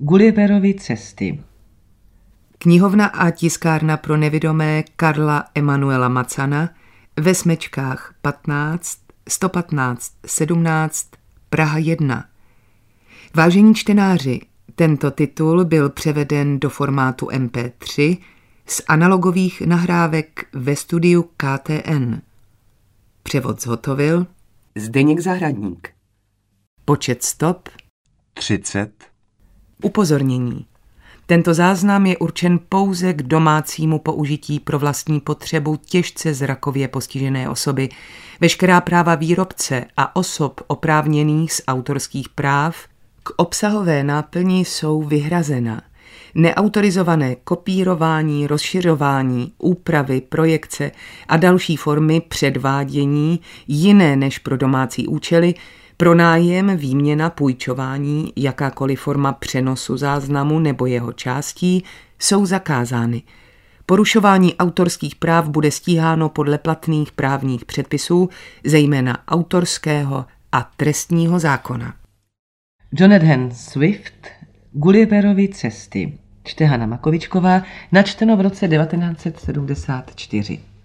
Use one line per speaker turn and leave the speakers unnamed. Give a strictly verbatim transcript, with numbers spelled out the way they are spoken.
Gulliverovy cesty.
Knihovna a tiskárna pro nevidomé Karla Emanuela Macana ve Smečkách patnáct, sto patnáct, sedmnáct, Praha jedna. Vážení čtenáři, tento titul byl převeden do formátu em pé tři z analogových nahrávek ve studiu K T N. Převod zhotovil
Zdeněk Zahradník.
Počet stop
třicet.
Upozornění. Tento záznam je určen pouze k domácímu použití pro vlastní potřebu těžce zrakově postižené osoby. Veškerá práva výrobce a osob oprávněných z autorských práv k obsahové náplni jsou vyhrazena. Neautorizované kopírování, rozšiřování, úpravy, projekce a další formy předvádění jiné než pro domácí účely, pronájem, výměna, půjčování, jakákoliv forma přenosu záznamu nebo jeho částí jsou zakázány. Porušování autorských práv bude stíháno podle platných právních předpisů, zejména autorského a trestního zákona.
Jonathan Swift, Gulliverovy cesty. Čte Hana Makovičková, načteno v roce devatenáct set sedmdesát čtyři.